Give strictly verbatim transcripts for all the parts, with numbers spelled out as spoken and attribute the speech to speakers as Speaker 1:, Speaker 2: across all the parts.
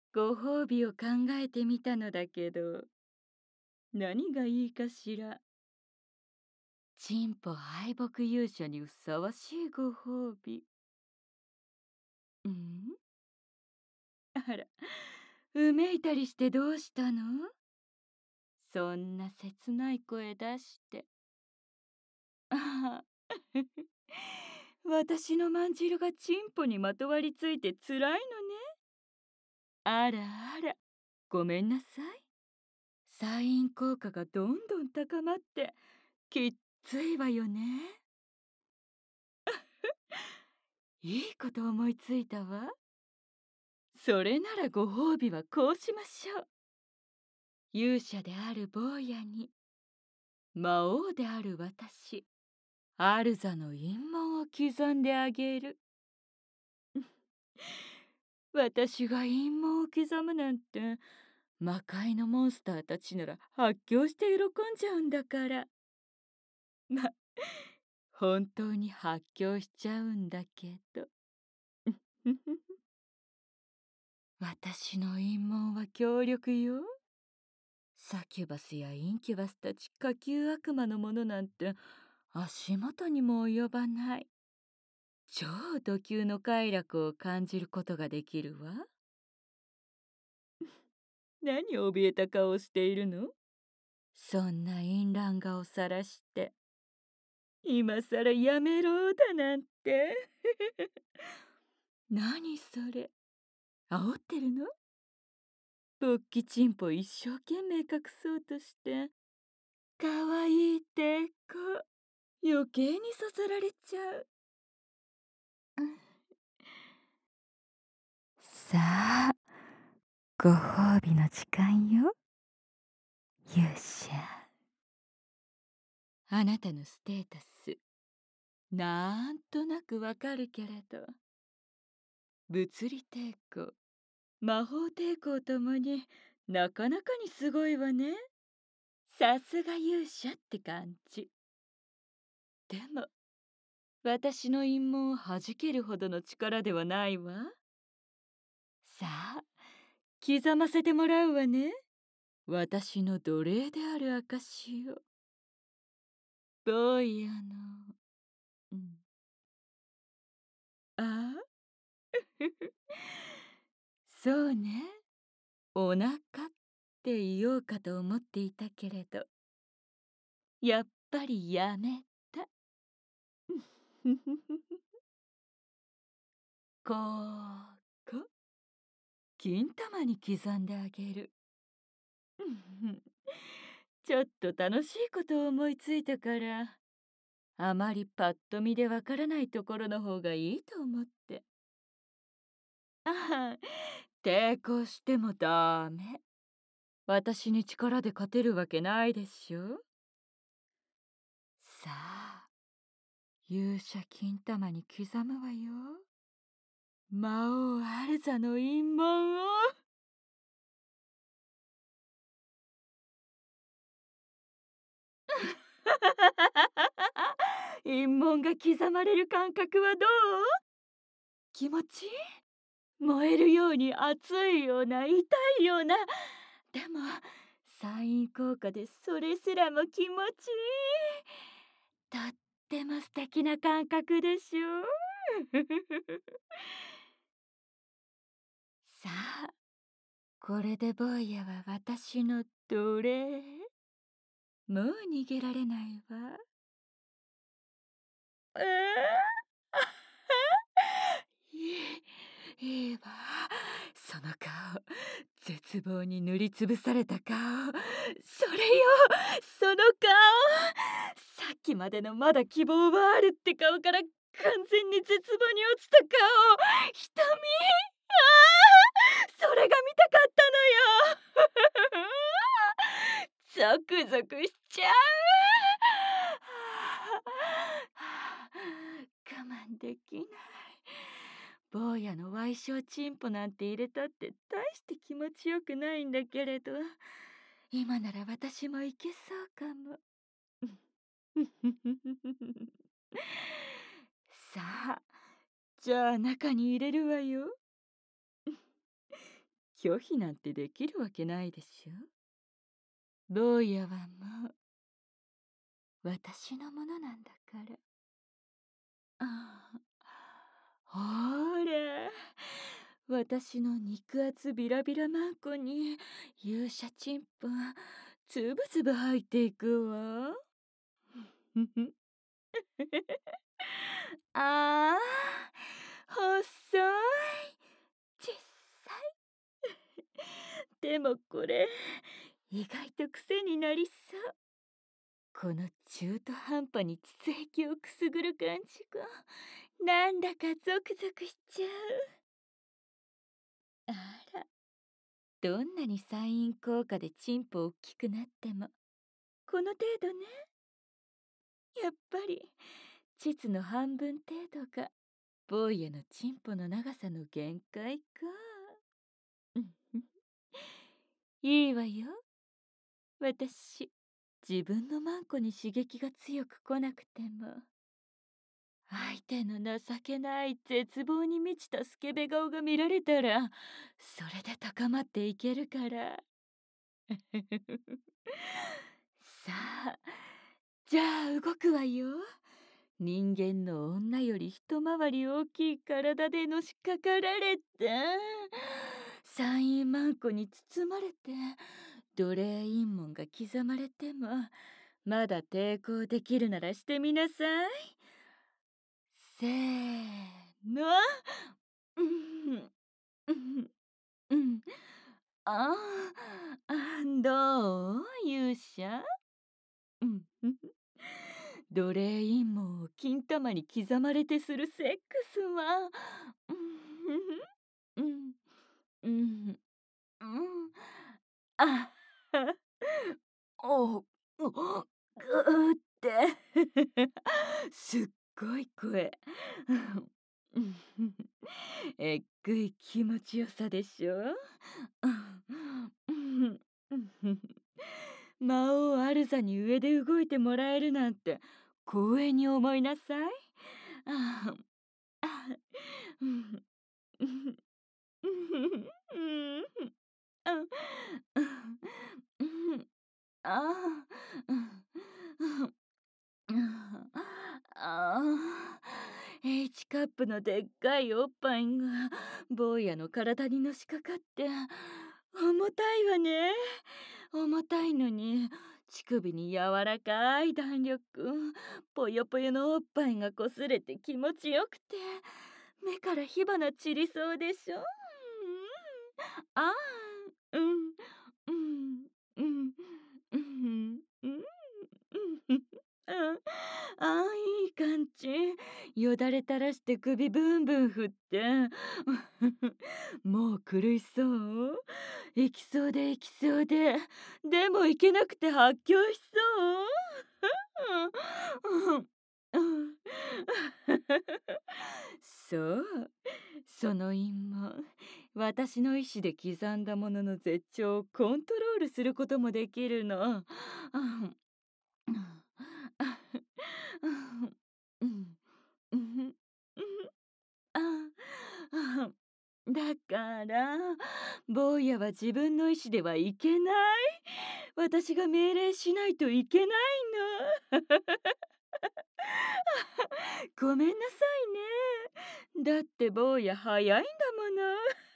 Speaker 1: ご褒美を考えてみたのだけど、何がいいかしら。チンポ敗北勇者にふさわしいご褒美。うん、あら、うめいたりしてどうしたの？そんな切ない声出して。ああ、私のまんじるがチンポにまとわりついてつらいのね。あらあら、ごめんなさい。サイン効果がどんどん高まってきっついわよね。いいこと思いついたわ。それならご褒美はこうしましょう。勇者である坊やに魔王である私、アルザの陰謀を刻んであげる。私が陰謀を刻むなんて、魔界のモンスターたちなら発狂して喜んじゃうんだから。ま、本当に発狂しちゃうんだけど。私の陰謀は強力よ。サキュバスやインキュバスたち下級悪魔のものなんて足元にも及ばない。超ド級の快楽を感じることができるわ。何怯えた顔をしているの？そんな淫乱画を晒して、今さらやめろだなんて。何それ、煽ってるの？勃起チンポ一生懸命隠そうとして、かわいいってこ、余計にそそられちゃう。さあ、ご褒美の時間よ、勇者。あなたのステータス、なんとなくわかるけれど、物理抵抗、魔法抵抗ともになかなかにすごいわね。さすが勇者って感じ。でも、私の陰謀を弾けるほどの力ではないわ。さあ、刻ませてもらうわね。私の奴隷である証を。坊やの、うん。ああそうね。お腹って言おうかと思っていたけれど、やっぱりやめた。こうこ、金玉に刻んであげる。ちょっと楽しいことを思いついたから、あまりパッと見でわからないところの方がいいと思って。ああ、抵抗してもダメ。私に力で勝てるわけないでしょ。さあ、勇者金玉に刻むわよ。魔王アルザの陰謀を。陰謀が刻まれる感覚はどう？気持ちいい？燃えるように熱いような、痛いような。でもサイン効果でそれすらも気持ちいい。とっても素敵な感覚でしょ。さあ、これで坊やは私の奴隷。もう逃げられないわ。ええいい、いいわ。その顔、絶望に塗りつぶされた顔。それよ、その顔。さっきまでのまだ希望はあるって顔から完全に絶望に落ちた顔。瞳。ああ、それが見たかったのよ。ゾクゾクしちゃう。我慢できない。坊やの矮小チンポなんて入れたって大して気持ちよくないんだけれど、今なら私もいけそうかも。さあ、じゃあ中に入れるわよ。 拒否なんてできるわけないでしょ。坊やはもう私のものなんだから。ああ、ほら、私の肉厚ビラビラマンコに勇者チンポつぶつぶ入っていくわ。ああ、細い、小さい。でもこれ、意外と癖になりそう。この中途半端に膣壁をくすぐる感じが、なんだかゾクゾクしちゃう。あら、どんなにサイン効果でチンポ大きくなっても、この程度ね。やっぱり、膣の半分程度が、坊やのチンポの長さの限界か。うんふん、いいわよ。私、自分のマンコに刺激が強く来なくても、相手の情けない絶望に満ちたスケベ顔が見られたら、それで高まっていけるから。さあ、じゃあ動くわよ。人間の女より一回り大きい体でのしかかられて、サインマンコに包まれて、奴隷陰門が刻まれても、まだ抵抗できるならしてみなさい。せーの。うん、うん、うん。ああ、どう勇者。うん、奴隷陰謀を金玉に刻まれてするセックスは、うん、うん、うん、うん、あ、お、ぐーって、すっごい声。えっぐい気持ちよさでしょ。魔王アルザに上で動いてもらえるなんて光栄に思いなさい。ああ、うん、うん、うん、うん、うん、ああ、うん、うん、ああ、H カップのでっかいおっぱいが坊やの体にのしかかって重たいわね。重たいのに乳首に柔らかい弾力、ぽよぽよのおっぱいがこすれて気持ちよくて目から火花散りそうでしょ。うん、ああ、うん、うん、うん、うん、うん、うん、ああ、いい感じ。よだれ垂らして首ブンブン振って。もう苦しそう。行きそうで行きそうで。でも行けなくて発狂しそう。うん、うん、そう。その陰謀、私の意志で刻んだものの絶頂をコントロールすることもできるの。うん、うん、うん、うん、ああ、だから坊やは自分の意志ではいけない。私が命令しないといけないの。ごめんなさいね。だって坊や早いんだもの。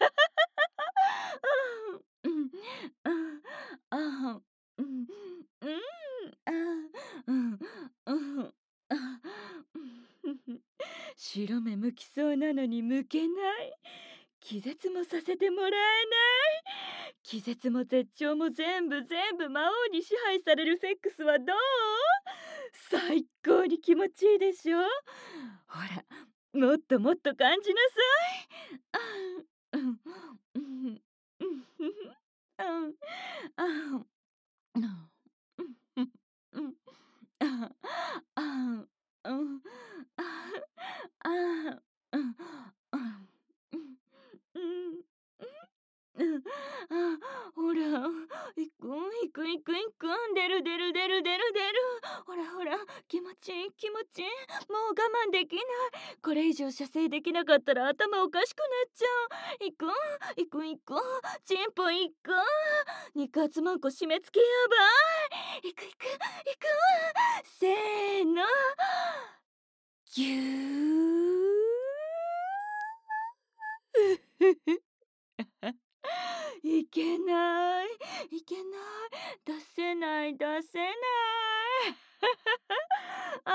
Speaker 1: うん、うん、あ、うん、うん、あ、うん、うん、あ、白目向きそうなのに向けない。気絶もさせてもらえない。気絶も絶頂も全部全部魔王に支配されるセックスはどう？最高に気持ちいいでしょ。ほら、もっともっと感じなさい。あ、うん、うん、うん、うん、うん、あ、うん、うん、うん、あ、あ、うん、あ、あ、うん、うん、うん、うん、うん、あ、ほら、いくいくいくいく、出る出る出る出る出る。ほらほら、気持ちいい気持ちいい。もう我慢できない。これ以上射精できなかったら頭おかしくなっちゃう。行くん行くん行くんチンポ行くん肉厚マンコ締め付けやばい。行く行く行くんせーのぎゅーいけないいけない出せない出せないあ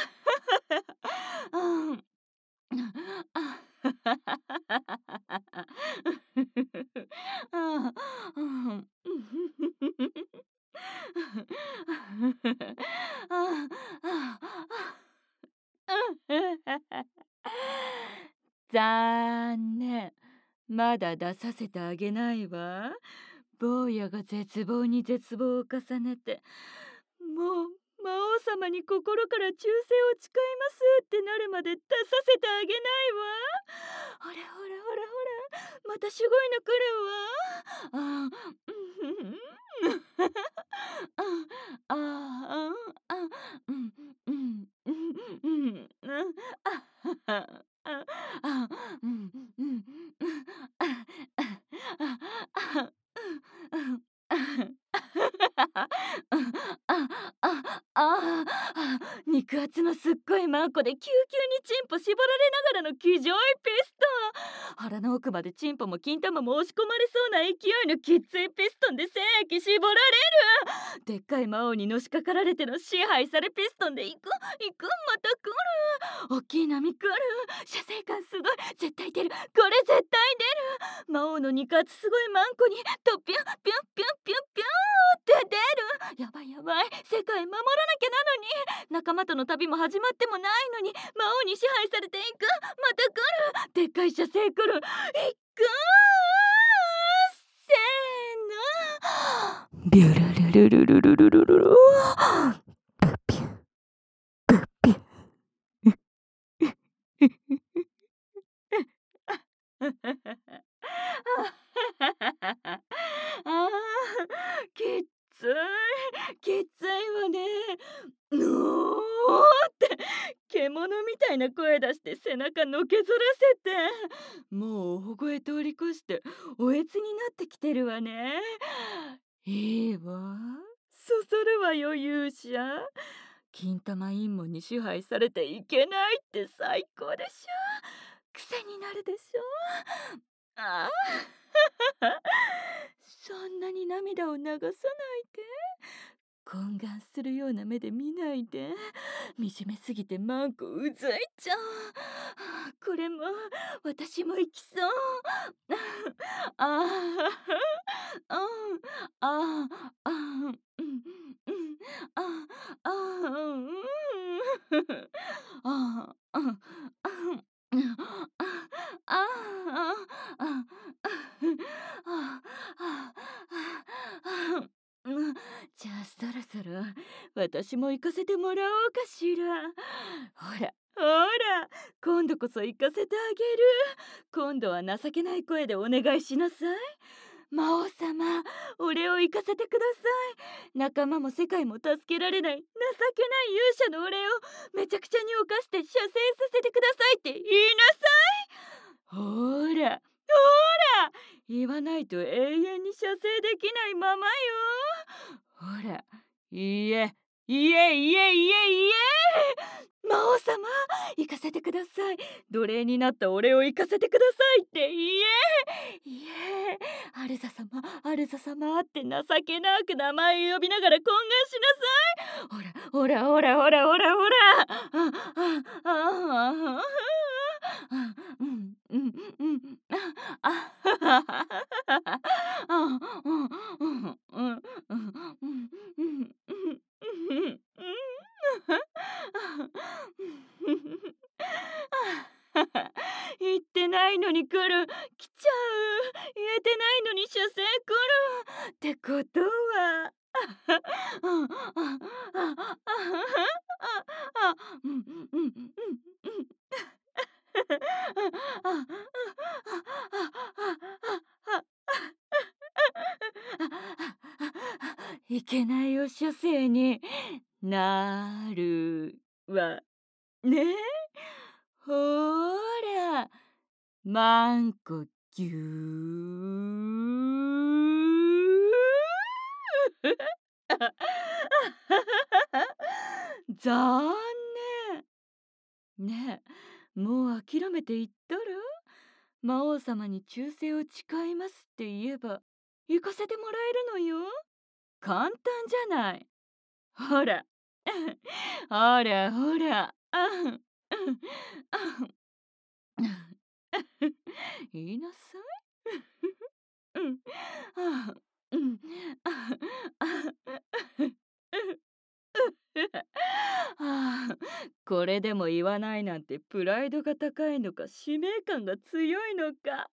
Speaker 1: あうんああうんあ残念。まだ出させてあげないわ。坊やが絶望に絶望を重ねて、もう魔王様に心から忠誠を誓いますってなるまで出させてあげないわ。ほらほらほらほら、またすごいの来るわ。ああ、ああ、あ、うん、うん、うん、うん、あ、あ、あ、あ、うん、うん、あ、あ、あ、あ、あ、あ、あ、肉厚のすっごいマンコでキューキューにチンポ絞られながらの騎乗位ピストン。腹の奥までチンポも金玉も押し込まれそうな勢いのきついピストンで精液絞られる。でっかい魔王にのしかかられての支配されピストンで行く行くまた来る。おっきい波来る。射精感すごい。絶対出る。これ絶対出る。魔王の肉厚すごいマンコにとピュンピュンピュンピュンピュンって出る。やばいやばい。世界守らなきゃなのに。仲間との旅も始まってもないのに魔王に支配されていく。また来る。でっかい射精来る。行くせーのビュルルルルルルルルルルプピュプピュあーきっついきっついわね。のーって獣みたいな声出して背中のけぞらせて、もう保護へ通り越しておえつになってきてるわね。いいわ、そそるわよ勇者。金玉陰謀に支配されていけないって最高でしょ。癖になるでしょ。ああそんなに涙を流さないで。懇願するような目で見ないで。惨めすぎてマンコうずいちゃう。これも私も行きそう。ああ、うん、ああ、うん、うん、ああ、うん、ああ、うん、ああ、ああ、うん、じゃあそろそろ私も行かせてもらおうかしら。ほらほら、今度こそ行かせてあげる。今度は情けない声でお願いしなさい。魔王様、俺を行かせてください。仲間も世界も助けられない情けない勇者の俺をめちゃくちゃに犯して射精させてくださいって言いなさい。ほらほら、言わないと永遠に射精できないままよ。ほら、いいえいえいえいえいえ魔王様、行かせてください。奴隷になった俺を行かせてくださいって言えいえ、アルザ様アルザ様って情けなく名前を呼びながら懇願しなさい。ほらほらほらほらほらほらあああああうんうんうんあああうんうんうんうんうんうん言ってないのに来る。来ちゃう。言えてないのに射精来る。ってことはうんあああああうんうんうんうんあいけないお射精になるわねえ、ほら、マンコぎゅー。残念。ねえ、もう諦めていったら？魔王様に忠誠を誓いますって言えば行かせてもらえるのよ。簡単じゃない。ほら。ほらほら。あん、うん、あん。言いなさい。うん。ああ、うん。ああ、ああ、これでも言わないなんてプライドが高いのか使命感が強いのか。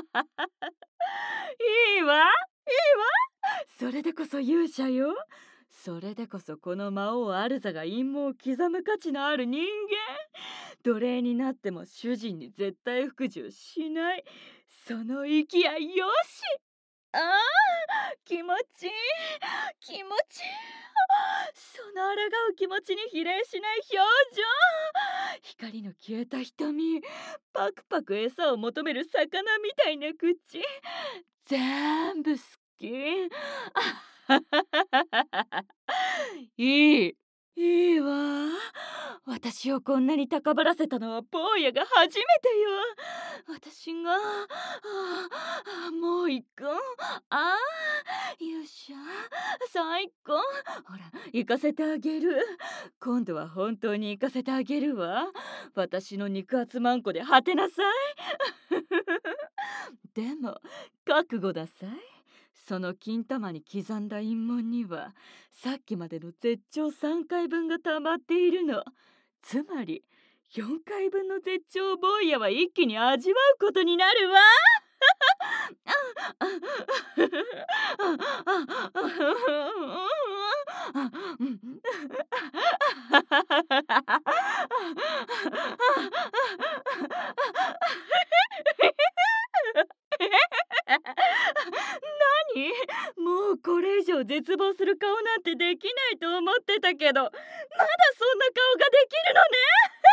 Speaker 1: いいわ、いいわ。それでこそ勇者よ。それでこそこの魔王アルザが陰謀を刻む価値のある人間。奴隷になっても主人に絶対服従しない。その意気合いよし。ああ、気持ちいい、気持ちいい。その抗う気持ちに比例しない表情。光の消えた瞳。パクパク餌を求める魚みたいな口。全部好き。いい。いいわ。私をこんなに高ぶらせたのは坊やが初めてよ。私が、ああ、もう行く。ああ、勇者、最高。ほら、行かせてあげる。今度は本当に行かせてあげるわ。私の肉厚マンコで果てなさい。でも、覚悟ださい。その金玉に刻んだ陰紋にはさっきまでの絶頂さんかいぶんが溜まっているの。つまりよんかいぶんの絶頂を坊やは一気に味わうことになるわ。何？もうこれ以上絶望する顔なんてできないと思ってたけど、まだそんな顔ができるのね。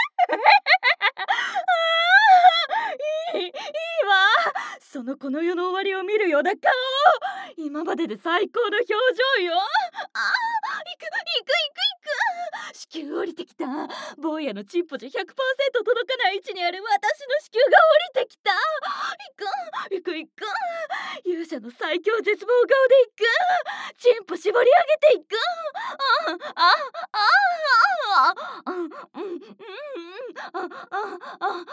Speaker 1: ああ、いい、いいわ。そのこの世の終わりを見るような顔。今までで最高の表情よ。ああ、行く行く行く行く。子宮降りてきた。坊やのチンポじゃひゃくパーセント届かない位置にある私の子宮が降りてきた。行く行く行く。勇者の最強絶望顔で行く。チンポ絞り上げていく。あああああうんうんあああ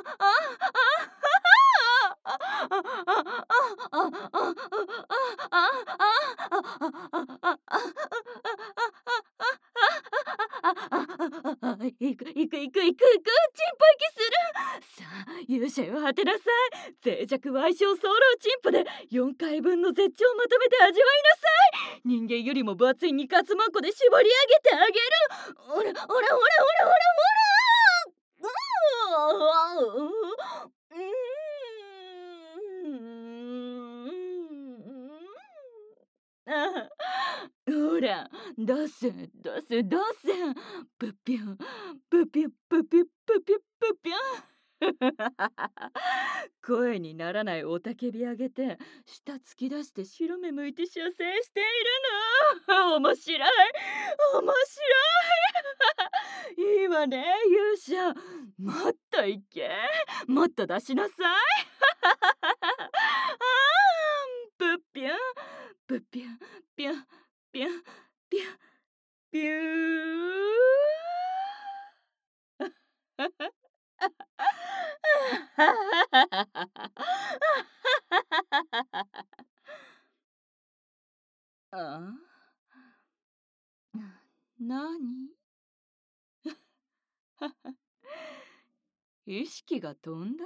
Speaker 1: 行く行く行く行く行く、チンポ息する。さあ勇者よ、果てなさい。脆弱矮小早漏チンポでよんかいぶんの絶頂をまとめて味わいなさい。人間よりも分厚い肉厚マンコで絞り上げてあげる。ほらほらほらほらほらほら。うーん。あほら、出せ出せ出せ。プピュンプピュンプピュンプピュンプピュン。声にならない雄たけび上げて舌突き出して白目向いて射精しているの。面白い面白い。いいわね勇者。もっといけ、もっと出しなさい。あープッピュンプッピュンピュンピュンピュンピュー。あなに？意識が飛んだ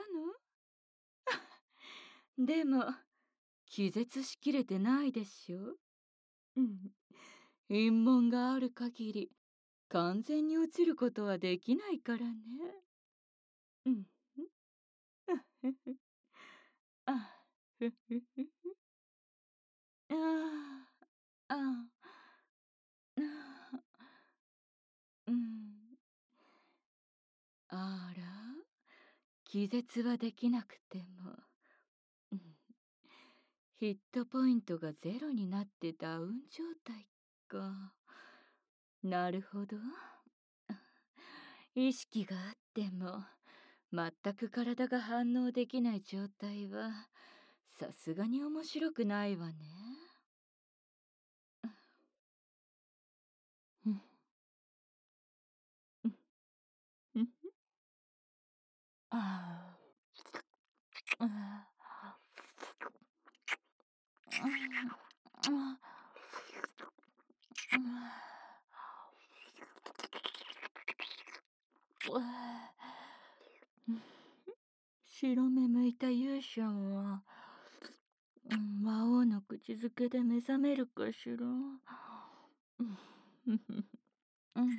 Speaker 1: の？でも気絶しきれてないでしょ。うん。陰謀がある限り完全に移ることはできないからね。うん。あふふふああああうん。 気絶はできなくても、うん、ヒットポイントがゼロになってダウン状態か。なるほど。意識があっても全く体が反応できない状態はさすがに面白くないわね。うんうんうんあああ白目向いた勇者は、うん、魔王の口づけで目覚めるかしら。うんうん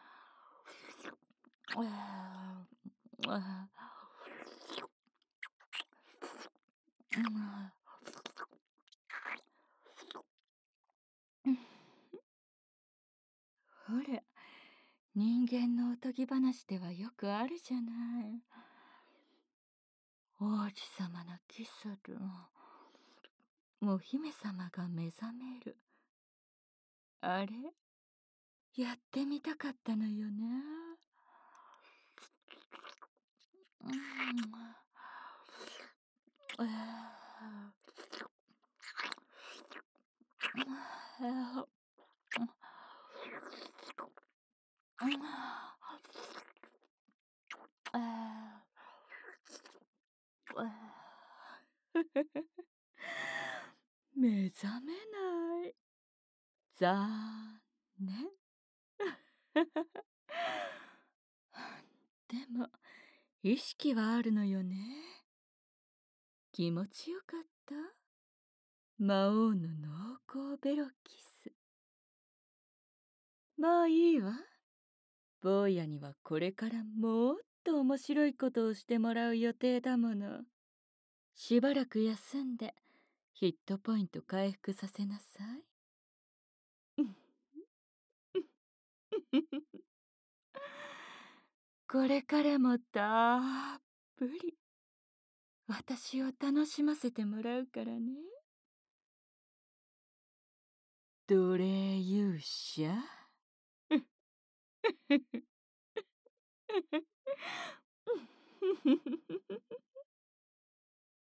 Speaker 1: ほら、人間のおとぎ話ではよくあるじゃない。王子様のキスるお姫様が目覚める。あれやってみたかったのよね。うん目覚めない。残念。でも意識はあるのよね。気持ちよかった。魔王の濃厚ベロキス。まあいいわ。坊やにはこれからもっと面白いことをしてもらう予定だもの。しばらく休んでヒットポイント回復させなさい。これからもたっぷり私を楽しませてもらうからね。奴隷勇者。